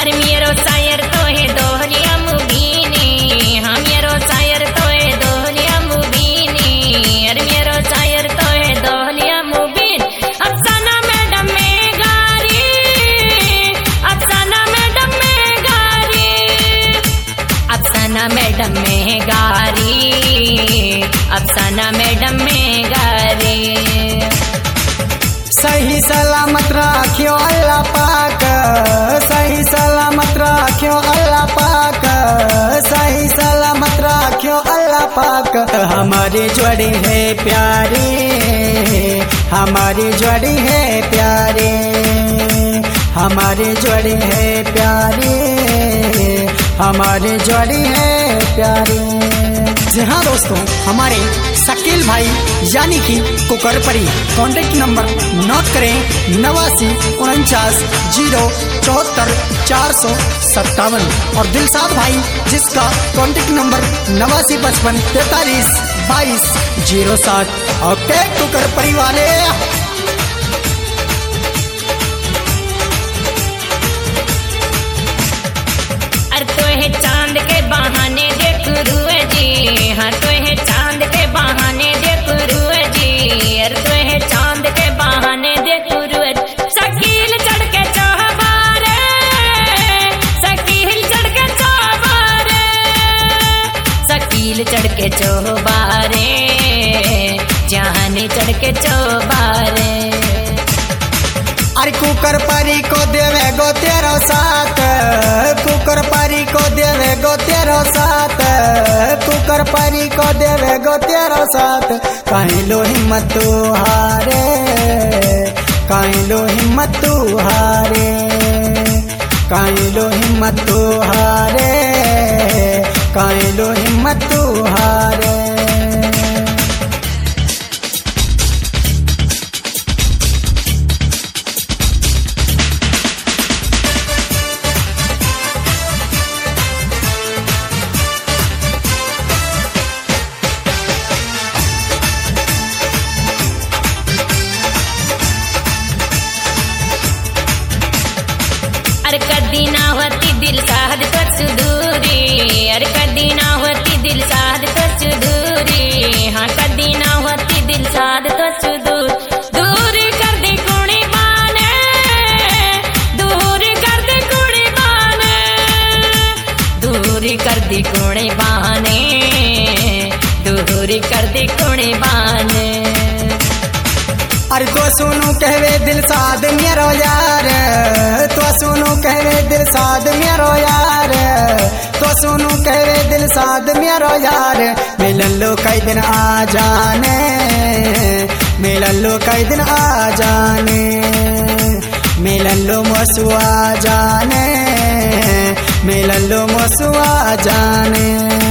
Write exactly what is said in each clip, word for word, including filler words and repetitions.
अरे मेरो शायर तो है दोहलिया मुबीनी, हाँ मेरो शायर तो है दोहलिया मुबीनी, अरे मेरो शायर तो है दोहलिया मुबीन। अफसाना मैडम में गारी, अफसाना मैडम में गारी, अफसाना मैडम में गारी, अफसाना मैडम में गारी। सही सलामत राखियो अल्लाह पाक, सही सलामत राखियो अल्लाह पाक, सही सलामत राखियो अल्लाह पाक। हमारी जोड़ी है प्यारी, हमारी जोड़ी है प्यारी, हमारी जोड़ी है प्यारी, हमारी जोड़ी है प्यारी। जी हाँ दोस्तों, हमारे शकील भाई यानी कि कुकरपरी, कॉन्टेक्ट नंबर नोट करें नवासी उनचास जीरो चौहत्तर चार सौ सत्तावन। और दिलसाद भाई जिसका कॉन्टेक्ट नंबर नवासी पचपन तैतालीस बाईस जीरो सात। ओके कुकरपरी वाले, तो है चांद के बहाने देख रुए जी, हाँ तो है चांद के बहाने देख रुए जी, अरे तो है चांद के बहाने देख रुए। शकील चढ़ के चौबारे, शकील चढ़ के चौबारे, शकील चढ़ के चौबारे, जाने चढ़ के चौबारे। अरे कुकरपरी को देवे गो तेरो साथ, कुकरपरी को देवे गो तेरो साथ, कुकरपरी को देवे गो तेरो साथ। कहीं लो हिम्मत तू हारे, कहीं लो हिम्मत तू हारे, कहीं लो हिम्मत तू हारे, कहीं लो हिम्मत तू हारे। अरे कदी ना होती दिल साध तुझ दूरी, अरे कदी ना होती दिल साध तुझ दूरी, हाँ कदी ना होती दिल साध तुझ दूर। दूर कर दी कुड़ी बाने, दूर कर दी कुड़ी बाने, दूर कर दी कुड़ी बाने, दूर कर दी कुड़ी बाने। अरे तो सुनू कहवे दिल साध मेरो यार, तो सुनू कहवे दिल साध मेरो यार, तो सुनू कहवे दिल साध मेरो यार। मिलन लो कई दिन आ जाने, मिलन लो कई दिन आ जाने, मिलन लो मसु आ जाने, मिलन लो मसु आ जाने।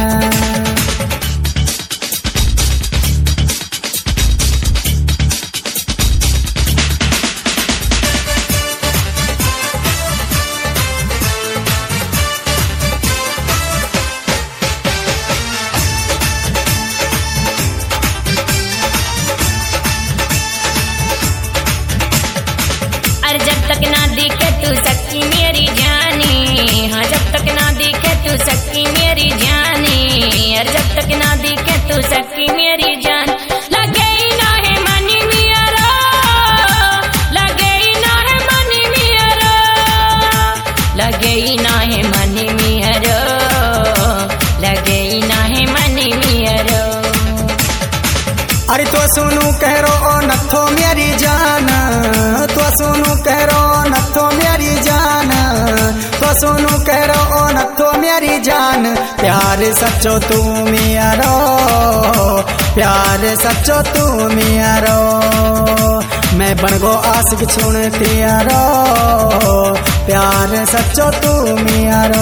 अरे जब तक ना दिखे तू सच्ची मेरी जानी, हाँ जब तक ना दिखे तू सच्ची मेरी जानी, अरे जब तक ना दिखे तू सच्ची मेरी जान। लगे ही ना है मनी मेरा, लगे ही ना है मनी मेरा, लगे ही ना है मनी मेरा, लगे ही ना है मनी मेरा। अरे तो सुनू कह रो ओ नथो मेरी जान, तो सुनू कह रो नथो मेरी जान, तो सुनू कह रो ओ नथो मेरी जान। प्यार सच्चो तू मेरो, प्यार सच्चो तू मेरो, मैं बन गो आशिक छुण तेरो, प्यार सच्चो तू मेरो।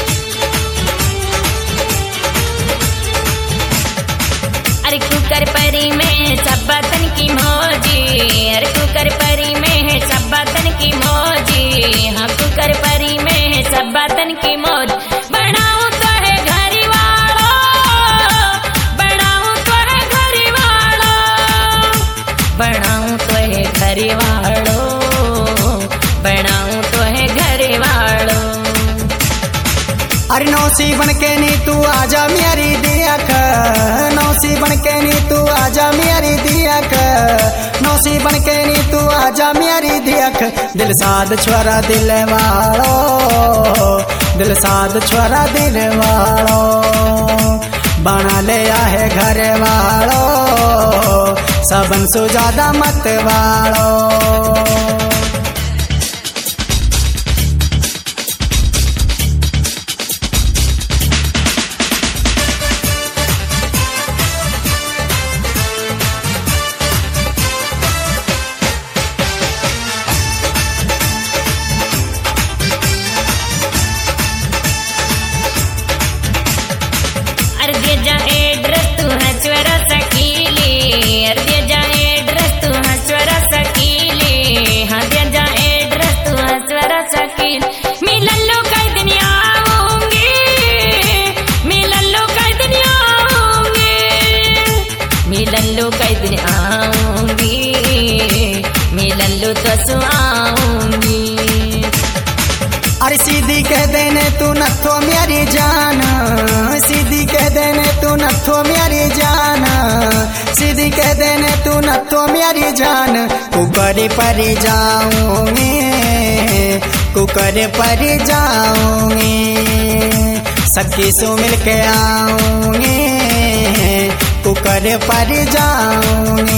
अरे कुकर पर परी में है सब बातन की मौजी, अरे कुकर परी में है सब बातन की मौजी, हाँ कुकर परी में है सब बातन की मौज। बनाऊं तो है घरी वालो, बनाऊं तो है घरी वालो, बनाऊं तो है घरी वालो, बनाऊं तो है घरी वालो। अरे नौसी बन के नी तू आजा मेरी दियक, नौसी बन के नी तू आजा मेरी दियक, नौसी बन के नी तू आजा मेरी दियक। दिल साध छोरा दिल वालो, दिल साध छोरा दिल वालो, बना ले आहे घर वालो, सबन सो ज्यादा मत वालो। मिलल्लो कई दिन आऊंगी, मिलल्लो तो आऊंगी। अरे सीधी कह देने तू नथो मेरी जान, सीधी कह देने तू नथो मेरी जान, सीधी कह देने तू नथो मेरी जान। कुकर पर जाऊंगी, कुकर पर जाऊंगी, सखी सो मिल के आऊंगी, कुकर पर जाऊंगी।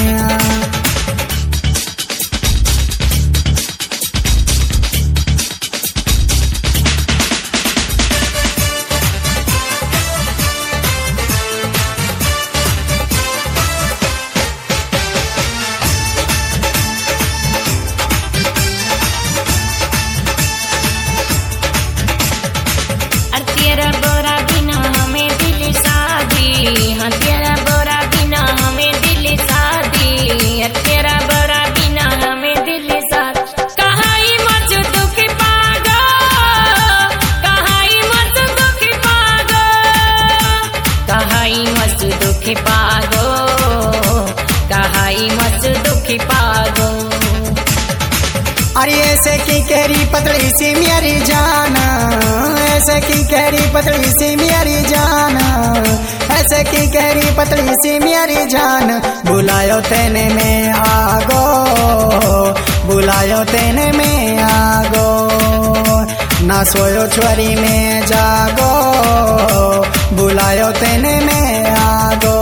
तेरा बोरा बिना हमें दिल शादी, हाँ तेरा बोरा बिना हमें दिल शादी, तेरा बोरा बिना हमें दिल शादी। कहाई मच दुख पागो, कहाई मच दुख पागो, कहाई मच दुख पागो, कहाई मच दुख पागो। अरे ऐसे की कहरी पतली सी मेरी जान, ऐसे की कहरी पतली सी मेरी जान, ऐसे की कहरी पतली सी मेरी जान। बुलायो तेने में आगो, बुलायो तेने में आगो, ना सोयो छोरी में जागो, बुलायो तेने में आगो।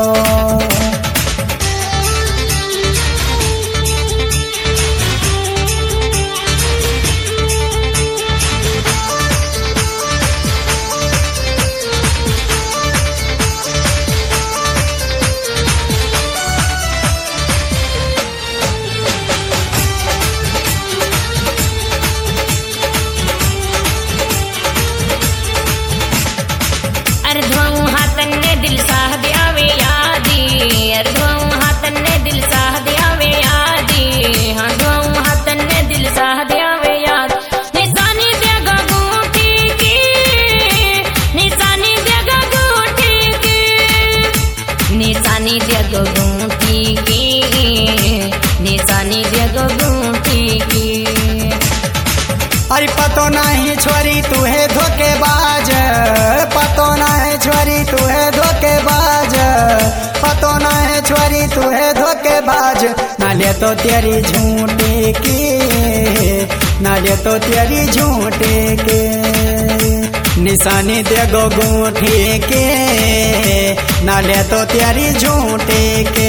अर्धों हाथन ने दिल साह दिया वे यादी, अर्धों हाथन ने दिल साह दिया वे यादी, हाँ धों हाथन ने दिल साह दिया वे याद। निशानी देगा गूठी की, निशानी देगा गूठी की, निशानी देगा गूठी की, निशानी देगा गूठी की। अरे पतो नहीं छोरी तू है धोखेबाज, पतो नहीं छोरी तू है धोखेबाज, पतो नहीं छोरी तू है धोखेबाज। ना ले तो तेरी झूठी की, ना ले तो तेरी झूठी की, निशानी देगो गूठी के, ना ले तो तेरी झूठी के।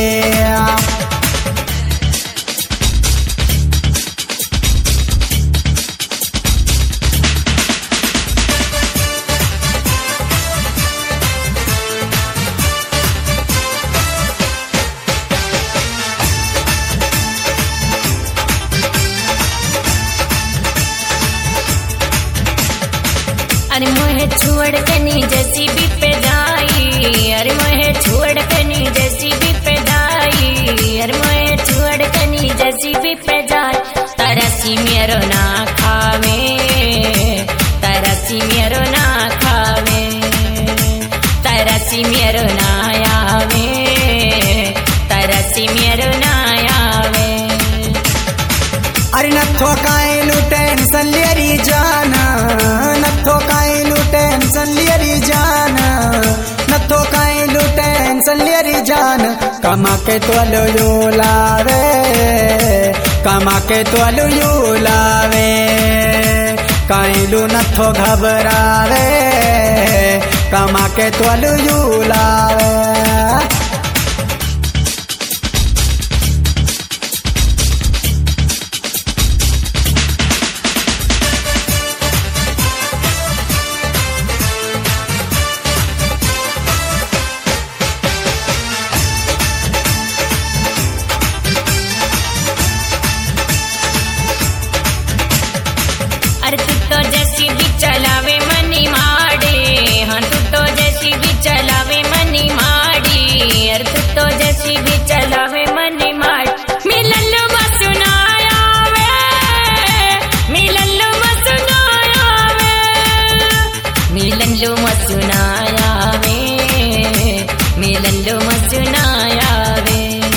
अरे मोहे छोड़ के नी जैसी भी पे जाई, अरे मोहे छोड़ के नी जैसी भी पे जाई। जेसीबी पे जाए तरसी मेरो ना खावे तरसी मेरो ना खावे तरसी मेरो ना आवे तरसी मेरो ना आवे। अरे नथो कायलू टेंशन लेरी जाना नथो कायलू टेंशन लेरी जाना नथो कायलू टेंशन लेरी जान कमा के तोलो यू लावे कमा के तोलो यू लावे कायलू नथो घबरावे कमा के तोलो यू लावे। अरे तू तो जैसी भी चलावे मनी माड़ी हाँ तू तो जैसी भी चलावे मनी माड़ी अरे तू तो जैसी भी चलावे मनी माड़ी मिलन लो मसुनाया वे मिलन लो मसुनाया वे मिलन लो मसुनाया वे मिलन लो मसुनाया वे।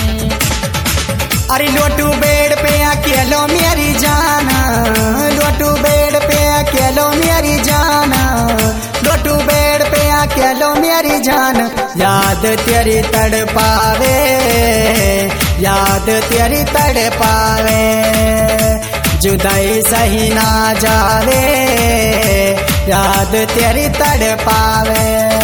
अरे लोटू बेड पे अकेलो मेरी जाना लोटू बेड पे अकेलो मेरी जाना लोटू बेड पे अकेलो मेरी जान याद तेरी तड़ पावे याद तेरी तड़ पावे जुदाई सही ना जावे याद तेरी तड़ पावे।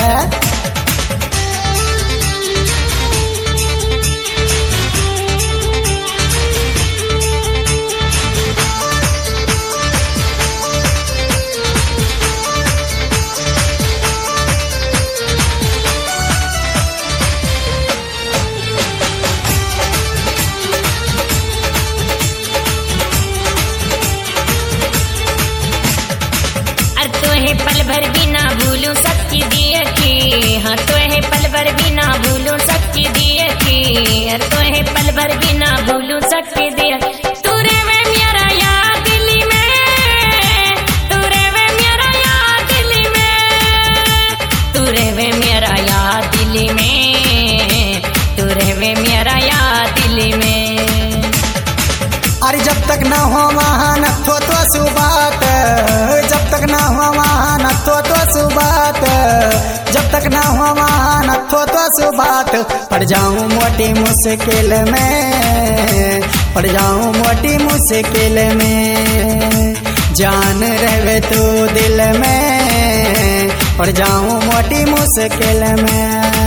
पल भर भी ना भूलूं सबकी दिए की हाँ तो है पल भर भी ना भूलूं सबकी दिए की अरे तो है पल भर भी ना भूलूं सबकी दिए तू रे वे मेरा याद दिली में तू रे वे मेरा याद दिली में तू रे वे मेरा याद दिली में तू रे वे मेरा याद दिली में। अरे जब तक ना हो वहाँ न थो तो सुबात जब तक ना हो वहाँ न थो तो सुबात जब तक ना हो वहाँ न थो तो सुबात पड़ जाऊं मोटी मुश्किल में पड़ जाऊं मोटी मुश्किल में जान रहे तू दिल में पड़ जाऊं मोटी मुश्किल में।